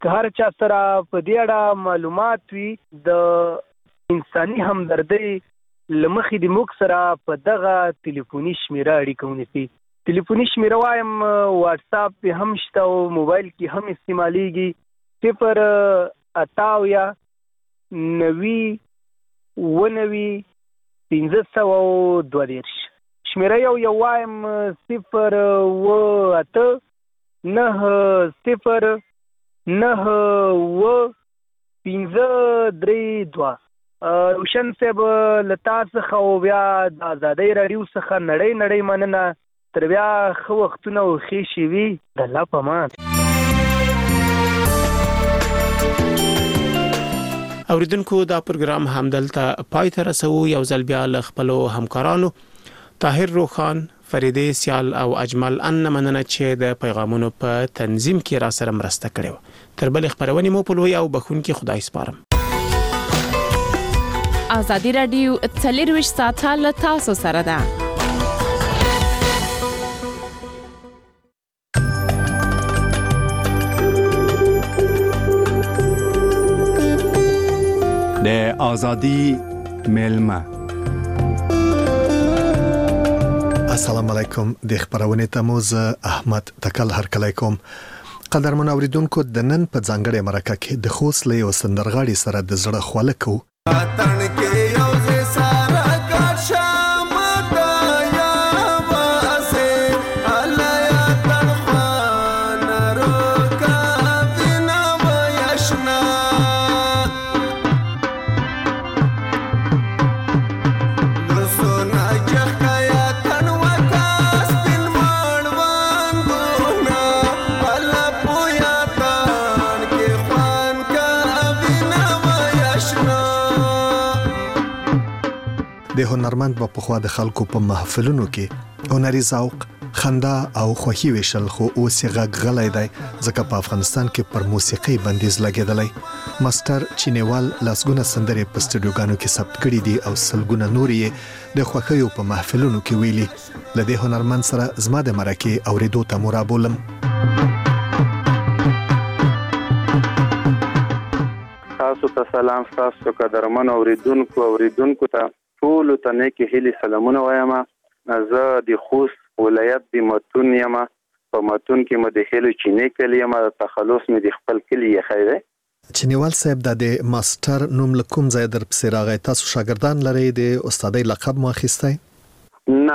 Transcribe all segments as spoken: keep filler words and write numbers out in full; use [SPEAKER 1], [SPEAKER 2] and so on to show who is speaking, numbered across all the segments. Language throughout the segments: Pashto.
[SPEAKER 1] که هر چا سره په دې اړه معلومات وي د انساني همدردۍ له مخې د موږ سره په دغه تلیفوني شمیره اړیکه ونیسي. تلیفوني شمیره وایم واټساپ پې هم شته او موبایل کې هم استعمالیږي. صفر اته اویا نوي اووه نوي پنځه سوه او دوه دېرش. شمیره یو یو وایم صفر اوه اته نهه صفر نهه اوه پنځه درې دوه. روشن صاحب له تا څخه او بیا د ازادۍ راډیو څخه نړۍ نړۍ مننه. تر بیا ښه وختونه او ښې شېبې. د الله په امان.
[SPEAKER 2] اوریدونکو دا پروګرام همدلته پای ته رسو. یو ځل بیا له خپلو همکارانو طاهر روخان، فریدې سیال او اجمل ان مننه چې د پیغامونو په تنظیم کې را سره مرسته کړې وه. تر بلې خپرونې مو په لوی او بخښونکي خدای سپارم.
[SPEAKER 3] ازادي راډیو څلرویشت ساعته له تاسو سره ده.
[SPEAKER 4] د ازادي ملما.
[SPEAKER 5] السلام علیکم. د خبرونه تموز احمد تکل هرکلی کوم. قدرمن اوریدونکو د نن په ځانګړي مرکه کې د خوست له یو سندرغاړي سره د زړه خواله کو. د هنرمند په خوا د خلکو په محفلونو کې هنري ذوق، خندا او خوښي وشل، خو اوس یې غږ غلی دی ځکه په افغانستان کې پر موسیقي بندیز لګېدلی. ماستر چینیوال لسګونه سندرې په سټوډیوګانو کې ثبت کړي دي او سلګونه نور یې د خوښیو په محفلونو کې ویلي. له دې هنرمند سره زما د مرکې اورېدو ته مو رابولم.
[SPEAKER 6] تاسو ته سلام. تاسو قدرمن اوریدونکو اوریدونکو ته ټول ته نیکی هیلې سلامونه وایم. زه د خوست ولایت د متون یم. په متون کې مې د هیلو چینی کلی یم. تخلص مې د خپل کلی یې خیره.
[SPEAKER 5] چینیوال صاحب د ماستر نوم لکوم ځای در پسې راغی؟ تاسو شاګردان لرئ؟ د استادۍ لقب مو اخیستی؟
[SPEAKER 6] نه،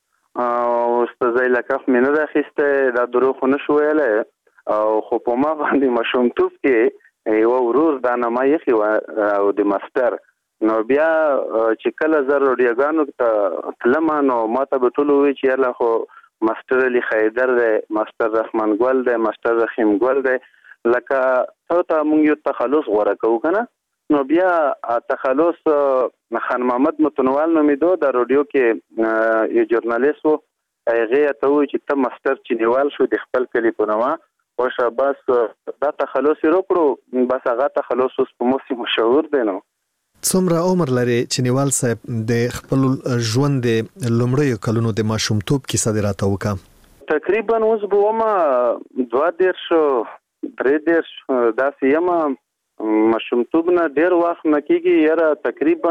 [SPEAKER 6] استادۍ لقب مې نه ده اخیستی. دا دروغ خو نشو ویلی. خو په ما باندې ماشومتوب کې یو ورور دا نامه ایښې وه او د ماستر. نو بیا چې کله زه راډیوګانو ته تلم نو ما ته به ټول ووایي چې یاله خو ماستر علي خیدر دی، ماستر رحمان ګل دی، ماستر رحیم ګل دی. لکه ته ته مونږ یو تخلص غوره کوو که نه. نو بیا تخلص خان محمد متنوال نومېدو، د راډیو کې یو جورنالیست و. هغې ته ووایي چې ته ماستر چینیوال شو د خپل کلي په نامه. وشه بس دا تخلص یې وکړو. بس هغه تخلص اوس په موسم مشهور دی. نو
[SPEAKER 5] څومره عمر لري چینیوال صاحب؟ د خپل ژوند د لومړیو کلونو د ماشومتوب کیسه دې راته وکړه.
[SPEAKER 6] تقریبا اوس به ومه دوه دېرش درې دېرش داسې یم. ماشومتوب نه ډېر وخت نه کېږي یاره. تقریبا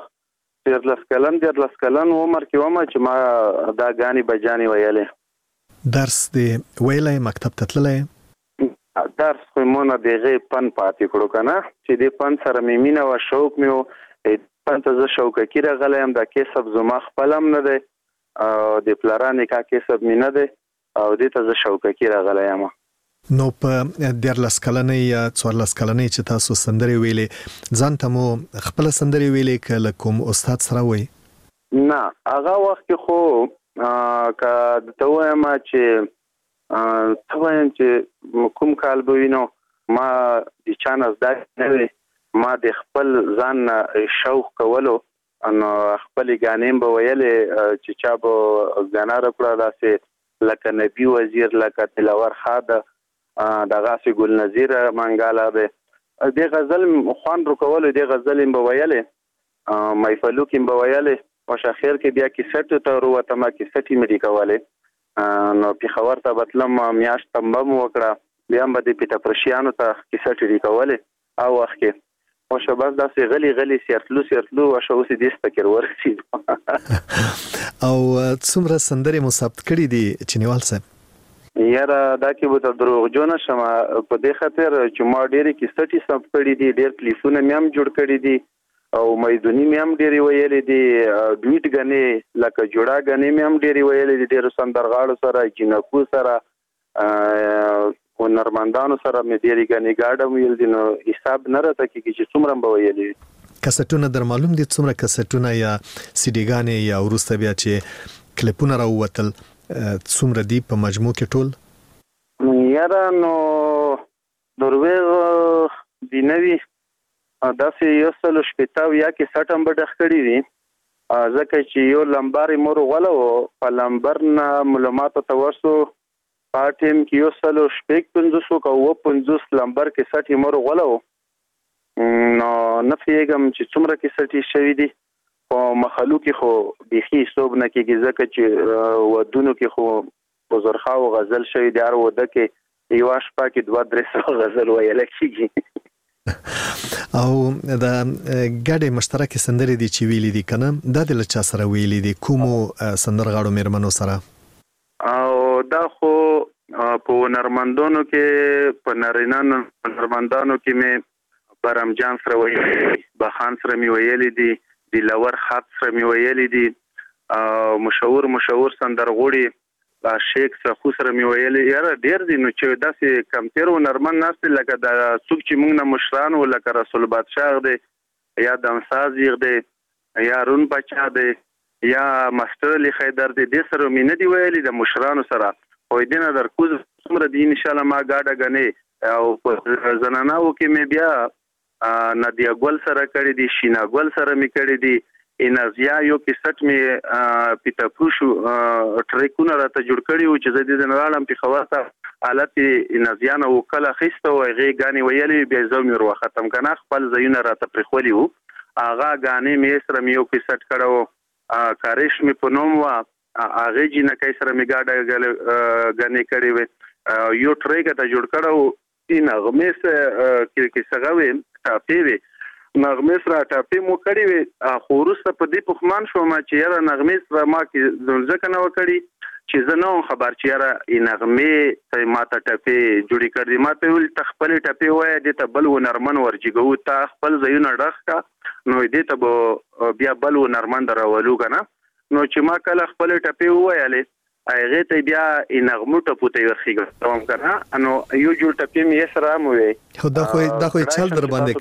[SPEAKER 6] دیارلس کلن دیارلس کلن عمر کې ومه چې ما دا ګانې بجانې ویلې.
[SPEAKER 5] درس دې ویلی؟ مکتب ته تللی؟
[SPEAKER 6] درس خو مونه د هغې فن پاتې کړو که نه، چې دې فن سره مې مینه وه، شوق مې و. فن ته زه شوقکي راغلی یم. دا کسب زما خپل هم نه دی او د پلاره نکاح کسب مې نه دی او دې ته زه شوقکي راغلی یم.
[SPEAKER 5] نو په دیارلس کلنۍ یا څوارلس کلنۍ چې تاسو سندرې ویلې، ځان ته مو خپله سندرې ویلې که له کوم استاد سره وی؟
[SPEAKER 6] نه، هغه وخت کې خو که درته ووایم چې ته وایم چې کوم کال به وي نو ما د چا نه زده نه وي. ما د خپل ځان نه شوق کولو نو خپلې ګانې به ویلې چې چا به ګانا راکړه داسې لکه نبي وزیر، لکه دلاور خاده، دغسې ګل نظیر منګاله دی. دې غزل خوند رکولو، دې غزل یې به ویلې، محفلو کې یې به ویلې. او شاخیر کې بیا کیسټو ته وروتم، کیسټ یې مې ډي کولې. نو پېښور ته به تلم، میاشت تمبه مو وکړه. بیا هم به د پیټاپرشیانو ته کیسه ټیډي کولې او وخت کې او شباز داسې غلی غلی سیرتلو سیرتلو او شو اوس دې سپکر ورسید
[SPEAKER 5] او څومره سندرې مو ثبت کړې دي چنیوال صاحب؟
[SPEAKER 6] یاره دا کې به ته دروغجو نه شم په دې خاطر چې ما ډېرې کیسټې ثبت کړې دي، ډېر کلیپونه مې هم جوړ کړي دي او میدونی مې هم ډېرې ویلې دي، ډویټ غنې لکه جوړا غنې مې هم ډېرې ویلې دي، ډېر سندرغاړو سره جنکو سره او نرمندانو سره مې ډېرې غنې گاډه ویل دي، نو حساب نه راته کېږي چې څومره به ویلې.
[SPEAKER 5] کسټونه در معلوم دي څومره کسټونه یا سیډیګانې یا وروسته بیا چې کلیپونه راووتل څومره دي په مجموع کې ټول؟
[SPEAKER 6] یاره نو درویغ دی نوی داسې یو سلو شپېته یا کې سټ هم به ډخ کړي دي، ځکه چې یو لمبر یې مور غوله و په لمبر نه معلوماتو ته ورسو په ټیم کې یو سلو شپږ پنځوس او اووه پنځوس لمبر کې سټ یې مور غوله و، نو نه پوهېږم چې څومره کې سټ یې شوي دي. په مخلو کې خو بیخي حساب نه کېږي ځکه چې ودونو کې خو بزرخوا او غزل شوي دي، هر وده کې یوه شپه کې دوه درې سوه غزل ویلی کېږي.
[SPEAKER 5] او د ګډې مشترکې سندرې دي چې ویلي دي که نه، دا د له چا سره ویلي دي؟ کومو سندرغاړو مېرمنو سره؟
[SPEAKER 6] او دا خو په نرمندانو کې په نارینه نرمندانو کې مې برم جان سره ویلي دي، بخان سره مې ویلي دي، دلور خط سره مې ویلي دي، مشهور مشهور سندرغوړي شیخ سخو سره مې ویلي. یاره ډېر دي، نو چې داسې کمتر و نرمن ناست لکه د څوک چې موږ نه مشران و لکه رسول بادشاه دی یا دمساز یغ دی یا رون بچا دی یا مستر علی خیدر دی، دې سره مې نه دي ویلي د مشرانو سره. خو دې نه در کوز څومره دي انشاءالله ما ګاډه غنې او په زناناو کې مې بیا نادیا ګل سره کړي دي، شینا ګل سره مې کړي دي، انازیا یو کیسټ مې پیتا پوشو ټریکونه راته جوړ کړي و چې زه دې نه راړم په خواته حالت انازیا نه وکړه خسته و هغې ګانې ویلې بیا زه مې ور ختم کنه خپل ځایونه راته پرېښولي وو، هغه ګانې مې سره مې یو کیسټ کړی و، کاریش مې په نوم وه، هغې جینکۍ سره مې ګاډه ګانې کړې وې، یو ټریک ته جوړ کړی و، نغمې سره کیسه وې ټاپې وې، نغمې سره ټاپې مو کړې وې، خو وروسته په دې پښمان شوم چې یاره نغمې سره ما کې ځکه نه وه کړي چې زه نه وم خبر چې یاره نغمې ته ما ته ټپې جوړې کړې دي. ما ته ویل ته خپلې ټپې وایه دې ته بل و نرمن ورجګوو، ته خپل ځایونه ډخ کا نو دې ته به بیا بل و نرمن در راولو که نه. نو چې ما کله خپلې ټپې وویلې هغې ته بیا نغمو ټپو ته یې ورخېږم که نه، نو یو جوړ ټپې مې یې سره هم وویې.
[SPEAKER 5] خو دا خو دا خو چل در باندې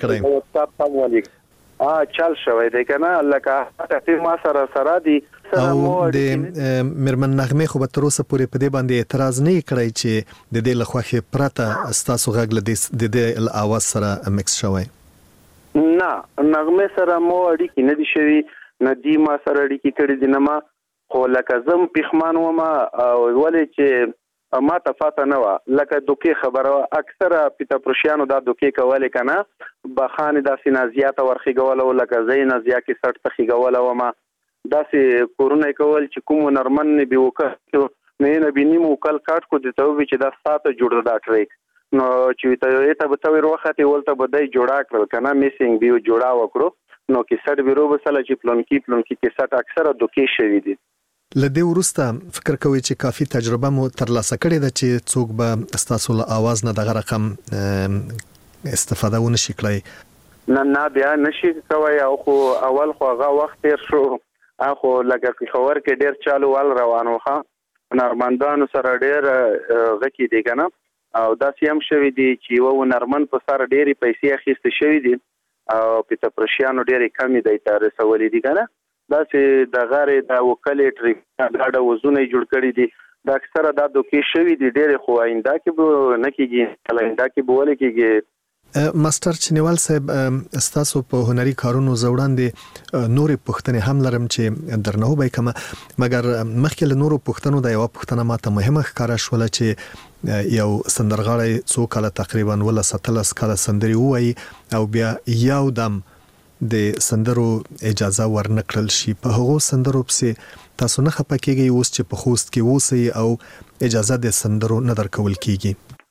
[SPEAKER 6] کړی چل شوی دی که نه، لکه ټپې ما سره سره دي.
[SPEAKER 5] او د مېرمن نغمې خو به تر اوسه پورې په دې باندې اعتراض نه یې کړی چې د دې له خوښې پرته ستاسو غږ له د دې له اواز سره مکس شوی؟
[SPEAKER 6] نه، نغمې سره مو اړیکې نه دي شوي، نه دي ما سره اړیکې کړي دي، نه ما خو لکه زه م پښمان وم ولې چې ما ته پاته نه وه، لکه دوکې خبره وه، اکثره پیتاپروشیانو دا دوکې کولې که نه، بخانې داسې نازیا ته ورخېږوله و، لکه زه یې نازیا کې سټ ته خېږوله ومه، داسې کورونه یې کول چې کوم نرمن نه بې وکړ نو یې نه بې نیم وکل کاټ کو دې ته ووایي چې دا ستا ته جوړ دا ټریک، نو چې ته ته به ته ور وختې ولته به دی جوړا کړل که نه، میسینګ به یې جوړا وکړو، نو کیسټ به روبسله چې پلونکي پلونکي کیسټ اکثره دوکې شوي دي.
[SPEAKER 5] له دې وروسته فکر کوئ چې کافي تجربه مو ترلاسه کړې ده چې څوک به ستاسو له اواز نه دغه رقم استفاده ونه شي کړی؟
[SPEAKER 6] نه نه بیا نشي کوی، او خو اول خو هغه وخت تېر شو، خو لکه پېښور کې ډېر چالو وال روان و، ښه نرمندانو سره ډېر غکې دي که نه، او داسې هم شوي دي چې یوه نرمن په سر ډېرې پیسې اخیستې شوي دي او پیتاپرشیانو ډېرې کمې دی ته رسولي دي که نه، داسې د غارې د وکلې ټریک ډاډه وزونه یې جوړ کړي دي، دا اکثره دا دوکې شوي دي ډېرې، خو آینده کې به نه کېږي، آینده کې به ولې کېږي.
[SPEAKER 5] ماستر چنیوال صاحب، ستاسو په هنري کارونو زه وړاندې نورې پوښتنې هم لرم چې درنه وبی کومه، مګر مخکې له نورو پوښتنو دا یوه پوښتنه ماته مهمه ښکاره شوله چې یو سندرغاړی څو کاله تقریبا ولس اتلس کاله سندرې ووایي او بیا یو دم د سندرو اجازه ورنکړل شي، په هغو سندرو پسې تاسو نه خفه کېږئ اوس چې په خوست کې اوسئ او اجازه د سندرو نه درکول کېږي؟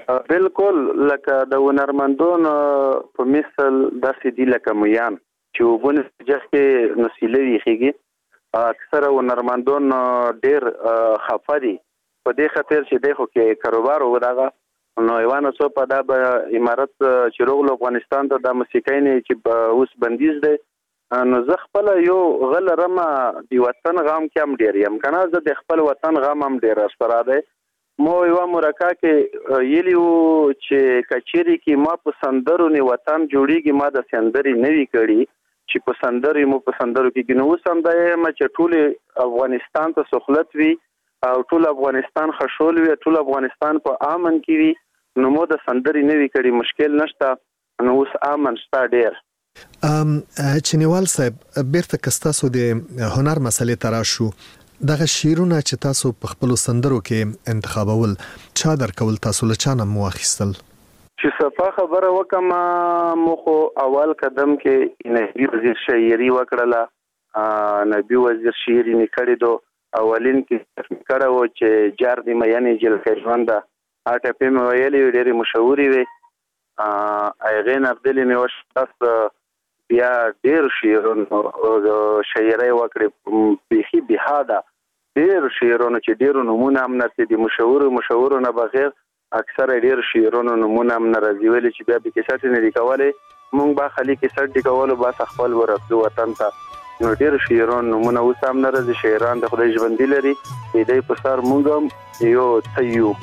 [SPEAKER 6] بالکل لکه د هنرمندانو په مثل داسې دي لکه میان چې وبونه جس کې نسیله ویخیږي اکثر هنرمندان ډیر خفه دي په دې خاطر چې دغه کې کاروبار وغواړي نو ایوانو څو په دا به امارت چې روغ افغانستان ته د موسیقۍ نه چې اوس بندیز دی نو زه خپل یو غل رمه دی وطن غام کې هم ډیر یم کنه زه د خپل وطن غام هم ډیر سره ده مو یو مرکه کې یلیو چې کچيري کې ما په سندرو نه وطن جوړیږي ما د سندري نوي کړي چې په سندري مو په سندرو کې نو سم د ما چې ټول افغانستان ته سہولت وي او ټول افغانستان خشول وي ټول افغانستان په امن کې وي نو مو د سندري نوي کړي مشکل نشته نو اوس امن شته ډیر
[SPEAKER 5] ام چنیوال صاحب بیرته کستاسو د هنر مسلې تراشو دغه شیرونه چې تاسو په خپل سندرو کې انتخابول چا درکول تاسو له چانه مو اخیستل
[SPEAKER 6] چې صفه خبره وکم مخو اول قدم کې نبی وزیر شاعري وکړه نبی وزیر شاعري نکړې دو اولین کې کړه و چې جار دی مې جل کژوند اټه په مې ویلې ډېری مشهوري وي ایغین عبدلی مې وشتاس بیا ډېر شعرونه شاعري وکړې بيخي بهاده ډېر شعرونه چې ډېر نمونه هم نه دي مشهور مشهور نه بغیر اکثر ډېر شعرونه نمونه هم نه راځي ویل چې بیا به کیسه نه لیکواله مونږ با خالي کیسه لیکواله با خپل ورته وطن ته نو ډېر شعرونه نمونه اوس هم نه راځي شاعران د خدای ژوند لري دې په سر مونږ یو تیو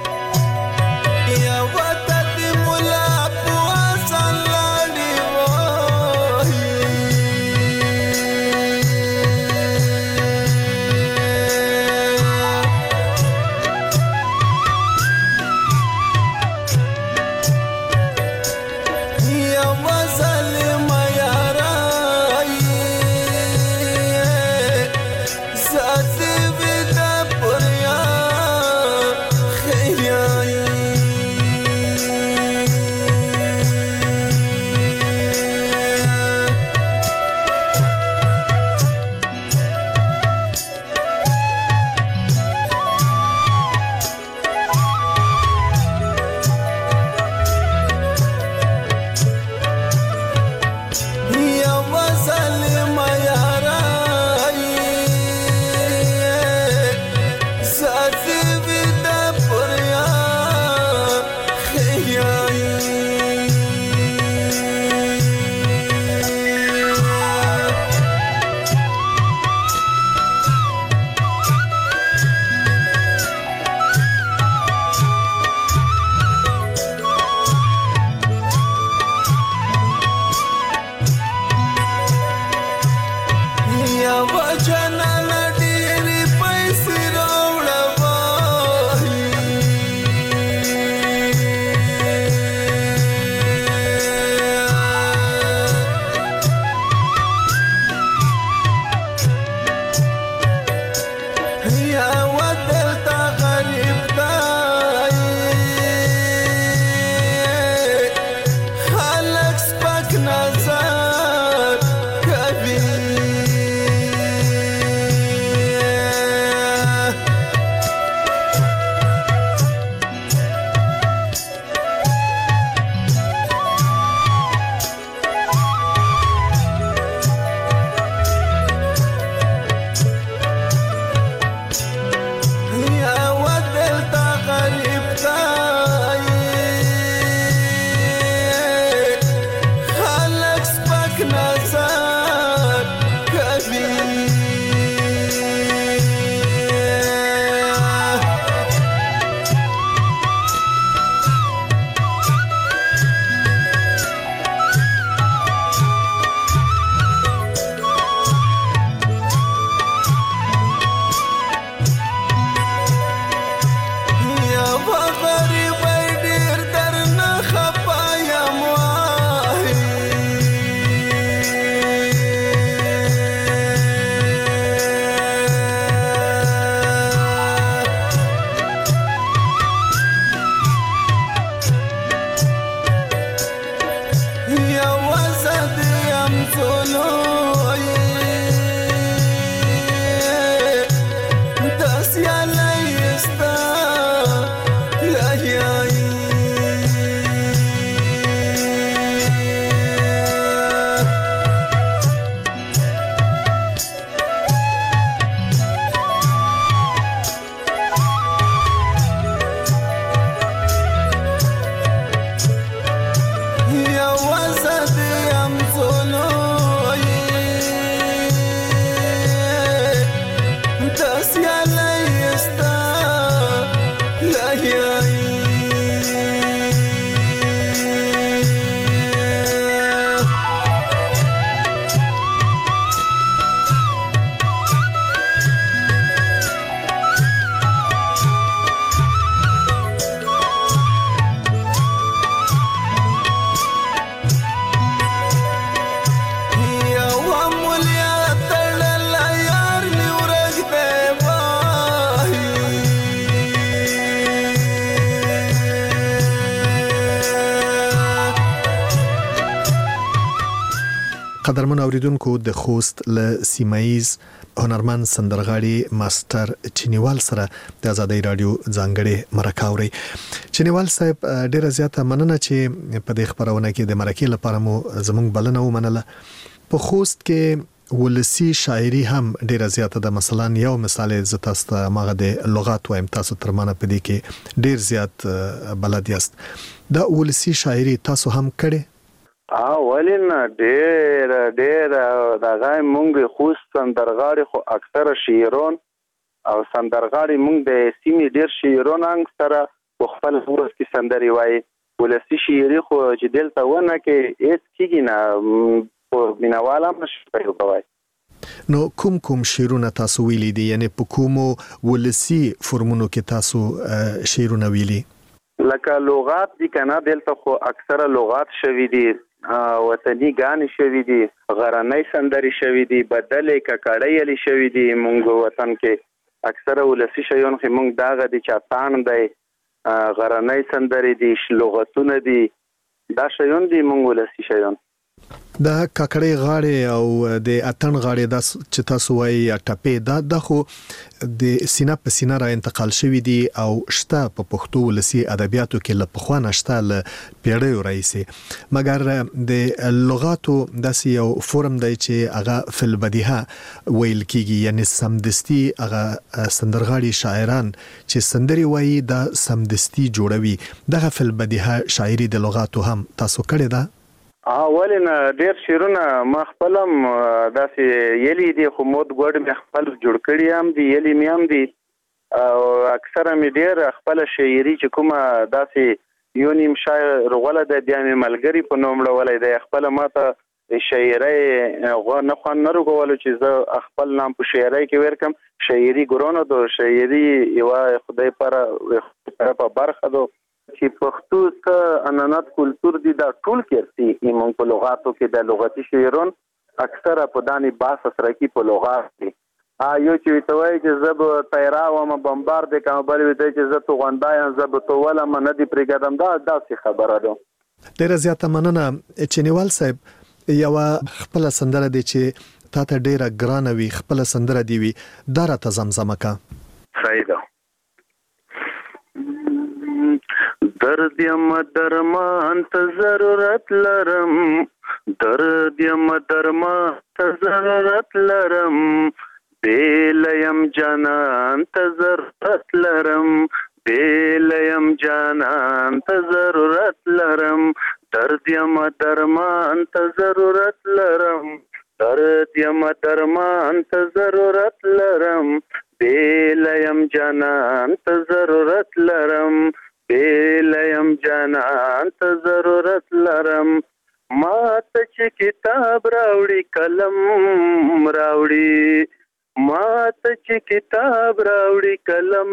[SPEAKER 6] یا وطن مولا
[SPEAKER 7] That's your life, yeah, yeah.
[SPEAKER 5] قدرمن اوریدونکو د خوست له سیمایز هنرمند سندرغاړي ماستر چینیوال سره د آزادۍ رادیو ځانګړي مرکه اوري. چینیوال صاحب ډیره زیاته مننه چې په دې خبرونه کې د مرکې لپاره مو زموږ بلنه ومنله. په خوست کې ولسی شاعري هم ډیره زیاته ده. مثلا یو مثال ز تاسو ته ماغه د لغات وایم، تاسو تر مانه په دې کې ډیر زیات بلد یاست. دا ولسی شاعري تاسو هم کړي؟
[SPEAKER 6] اه ولین ډیر ډیر دا غای مونږ خوست سندرغاړي خو اکثره شاعرون او سندرغاړي مونږ د سیمې ډیر شاعرون انګ سره په خپل ورځ کې سندري وایي. ولسی شاعري خو چې دلته ونه کې هیڅ کېږي نه، په مینواله مشپې کوي.
[SPEAKER 5] نو کوم کوم شعرونه تاسو ویلي دي؟ یعنی په کومو ولسی فرمونو کې تاسو شعرونه ویلي؟
[SPEAKER 6] لکه لغات دي کنه، دلته خو اکثره لغات شوي دي، وطني غانې شوي دي، غرنۍ سندري شوي دي، بدلې ککړې علي شوي دي. مونږ وطن کې اکثره ولسی شیون خو مونږ داغه دي چې تان دی، غرنۍ سندري دي، لغتونه دي، دا شیون دي مونږ ولسی شیون.
[SPEAKER 5] دا ککړې غاړې او د اتن غاړې د چې تاسو وایي یا ټپې دا د خو د سینه په سینه را انتقال شوی دي او شته په پښتو ولسی ادبیاتو کې له پخوا نشته له پیړیو راځي. مګر د لغاتو داسې یو فورم دی چې هغه فل بدیهه ویل کیږي، یعنی سمدستی هغه سندرغاړي شاعران چې سندري وایي دا سمدستی جوړوي. دغه فل بدیهه شاعري د لغاتو هم تاسو کړی ده؟
[SPEAKER 6] اولین ډیر شیرونه ما خپلم داسې یلی دي، خو مود ګوډ مې خپل جوړ کړی هم دي، یلی مې هم دي، او اکثره مې ډیر خپل شاعري چې کومه داسې یو نیم شاعر غوله ده بیا مې ملګری په نوم ولې ده خپل ماته شاعري غو نه خو نه رغولو چې زه خپل نام په شاعري کې ورکم. شاعري ګورونو دو شاعري یو خدای پر په برخه دو چې پښتو ته انانات کلچر دي، دا ټول کېرسي ایمون په لغاتو کې د لغتي شعرون اکثره په دانی باس سره کې په لغات دي. ا یو چې وتوي چې زب تیرا و ما بمبار د کوم بل وي چې زه تو غونډایم زب تو ولا من دي پرګدم، دا داسې خبره ده.
[SPEAKER 5] ډیره زیاته مننه چینیوال صاحب. یو خپل سندره دي چې تا ته ډیره ګرانه وي، خپل سندره دی وي، دا را ته زمزمه کا.
[SPEAKER 6] صحیح ده. درد یم درمان ته ضرورت لرم، درد یم درمان ته ضرورت لرم، بیل یم جانان ته ضرورت لرم، بیل یم جانان ته ضرورت لرم، درد یم درمان ته ضرورت لرم، درد یم درمان ته ضرورت لرم، بیل یم جانان ته ضرورت لرم، بیل یم جانان ته ضرورت لرم. ما ته چې کتاب راوړي قلم راوړي، ما ته چې کتاب راوړي قلم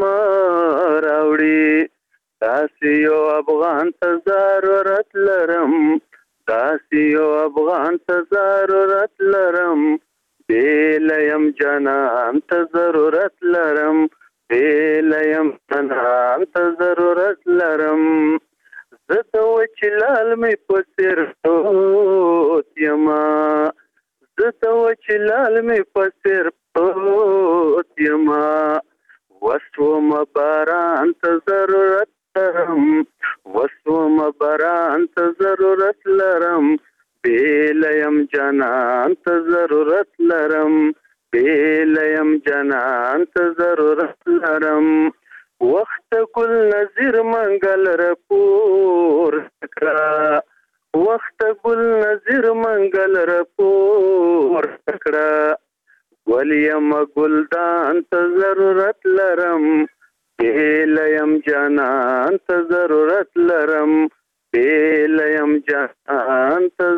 [SPEAKER 6] راوړي، داسې یو افغان ته ضرورت لرم، داسې یو افغان ته ضرورت لرم، بیل یم جانان ته ضرورت لرم، بیل یم جانان ته ضرورت لرم. زه د وچلال مې په سر پروت یما، زه د وچلال مې په سر پروت یما، وسوم باران ته ضرورت لرم، وسوم باران ته ضرورت لرم، بیل یم جانان ته ضرورت لرم، بیل یم جانان ته ضرورت لرم. وخت ګل نظیر منګل رپور کړه، وخت ګل نظیر منګل رپور کړه، ګل یم ګلدان ته ضرورت لرم، بیل یم جانان ته ضرورت لرم، بیل یم جانان ته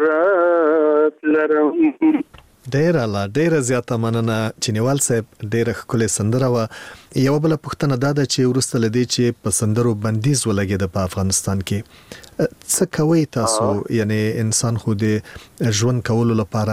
[SPEAKER 6] ضرورت لرم.
[SPEAKER 5] ډیره لا ډیره زیاته مننه چینیوال صاحب. ډیره ښکلې سندره وه. یو بل پوښتنه دا ده چې وروسته له دې چې په سندرو بندیز ولګېده په افغانستان کې، څه کوئ تاسو؟ یعنی انسان خو د ژوند کولو لپاره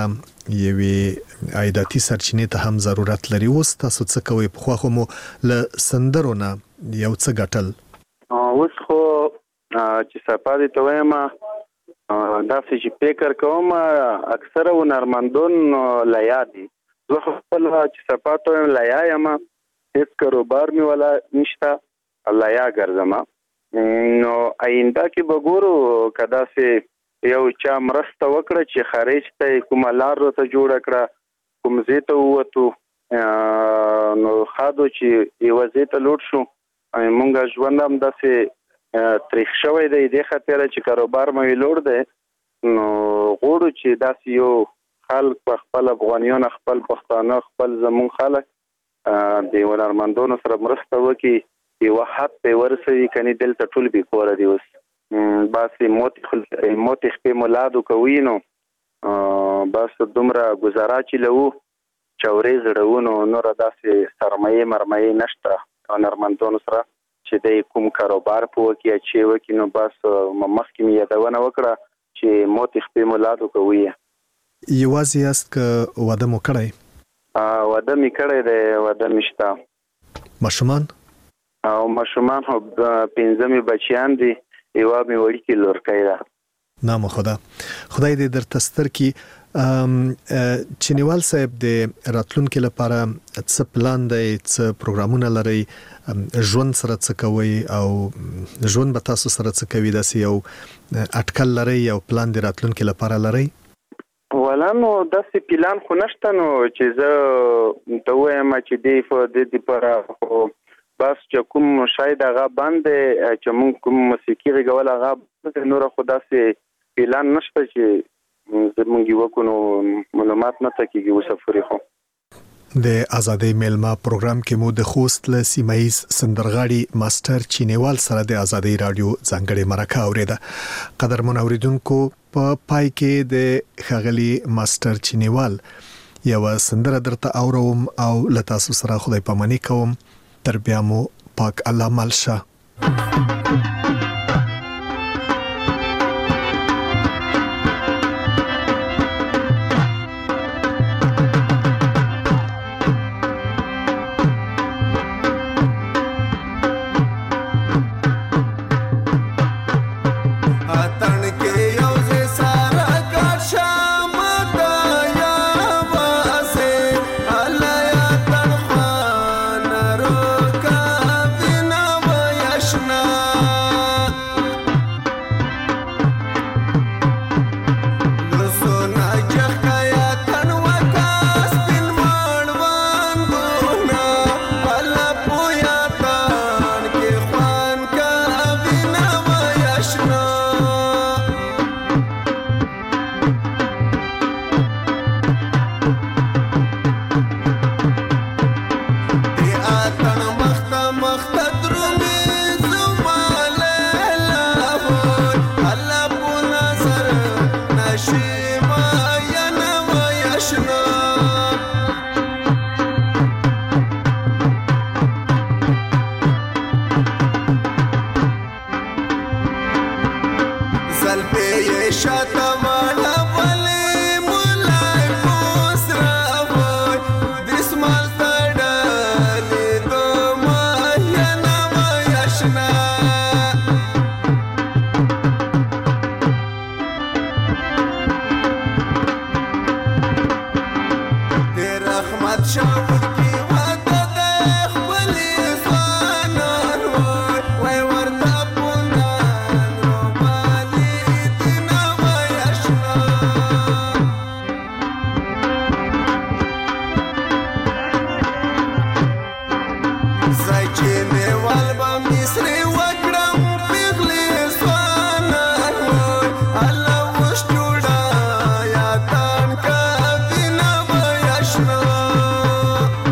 [SPEAKER 5] یوې عایداتي سرچینې ته هم ضرورت لري. اوس تاسو څه کوئ؟ پخوا خو مو له سندرو نه یو څه ګټل،
[SPEAKER 6] اوس خو چې صفا دې ته وایم دا چې فکر کوم اکثره هنرمندون لیا دي زه خپل چې صفاتو لیا یم هیڅ کاروبار مې ولا نشته لیا ګرځم نو آینده کې به ګورو که داسې یو چا مرسته وکړه چې خارج ته کومه لار ورته جوړه کړه کوم ځای ته ووتو نو ښه چې یوه ځای ته لوټ شو مونږ ژوند هم داسې تریخ شوی دی دې خاطره چې کاروبار مې لوړ دی نو غواړو چې داسې یو خلک په خپل افغانیان خپل پښتانه خپل زمونږ خلک د هنرمندانو سره مرسته وکړي یو حد په ورسوي کني دلته ټول به کور دی اوس بس موت موت خپل مولادو کوي نو بس دومره گزاره چې لو چورې زړونو نور داسې سرمایه مرمایه نشته هنرمندانو سره چې د کوم کاروبار په وکي چې وکي نو بس مخکې مې یادونه وکړه چې موت خپل مولادو کوي
[SPEAKER 5] یوازې یاست که واده مو کړی
[SPEAKER 6] واده مې کړی دی واده مې شته
[SPEAKER 5] ماشومان
[SPEAKER 6] او ماشومان خو پنځمې بچیان دي یوه مې وړیکې لورکۍ ده
[SPEAKER 5] نام خدا خدای دې درته ستر کړي چینیوال صاحب د راتلونکي لپاره څه پلان دی څه پروګرامونه لري ژوند سره څه کوي او ژوند به تاسو سره څه کوي داسې یو اټکل لري یو پلان د راتلونکي لپاره لري
[SPEAKER 6] ولا نو داسې پلان خو نشته نو چې زه ته وایم چې دې په دې لپاره بس چې کوم شاید هغه باندې چې موږ کوم موسیقي غږول هغه نور خو داسې پلان نشته چې زموږ یو کو نو معلومات نه تکیږي وسفري خو
[SPEAKER 5] د ازادي میلما پروګرام کې مو د خوست له سیمایز سندرغاړي ماستر چینیوال سره د ازادي رادیو ځانګړي مرکه اوریده قدرمن اوریدونکو په پای کې د خغلی ماستر چینیوال یو سندره درته اوروم او لتا سره خدای پامانی کوم تر بیا مو پاک الله مالشه
[SPEAKER 7] Allah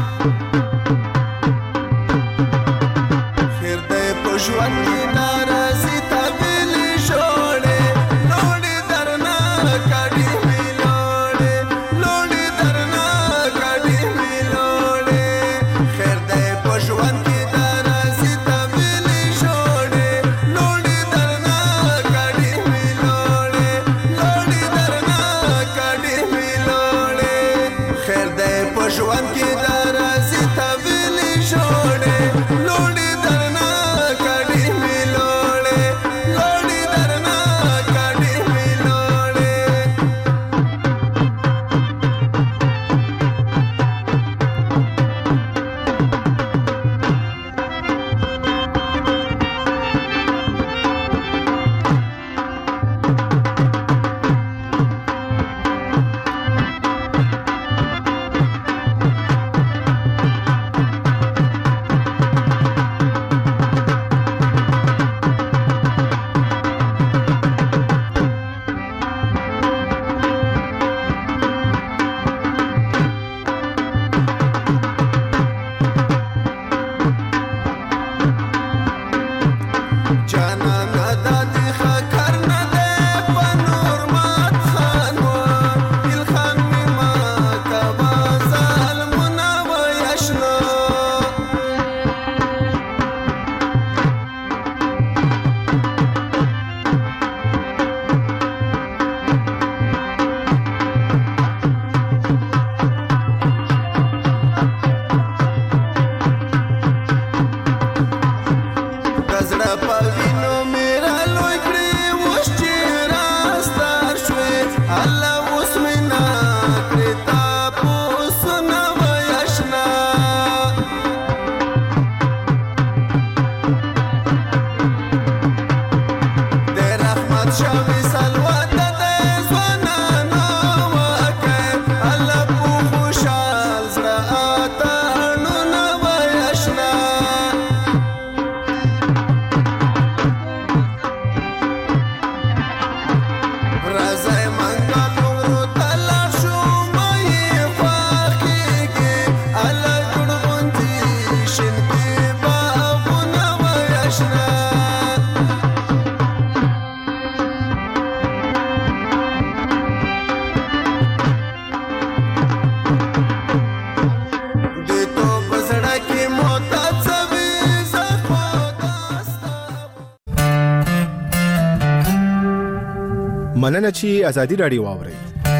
[SPEAKER 7] مننه چې ازادي رادیو واورئ.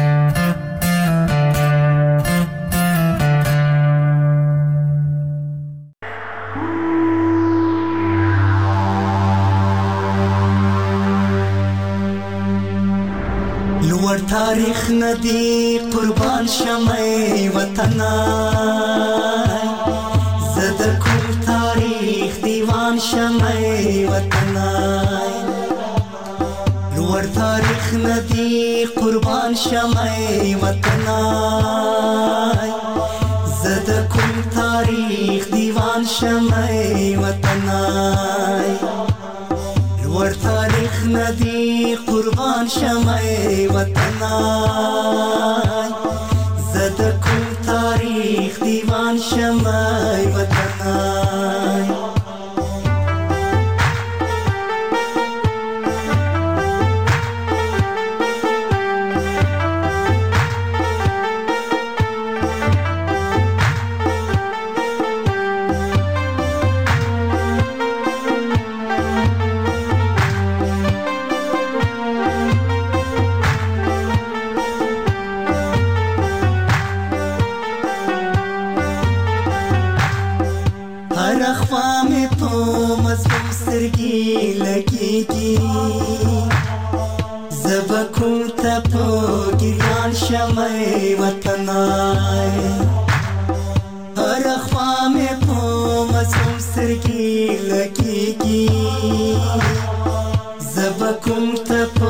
[SPEAKER 8] لوړ تاریخ ندی قربان شمه وطن زد کوم تاریخ دیوان شمه وطن لوړ تاریخ ندی قربان شمه وطن زد کوم تاریخ دیوان شمه وطن لوړ تاریخ ندی قربان شمه وطن زد کوم تاریخ دیوان شمه وطن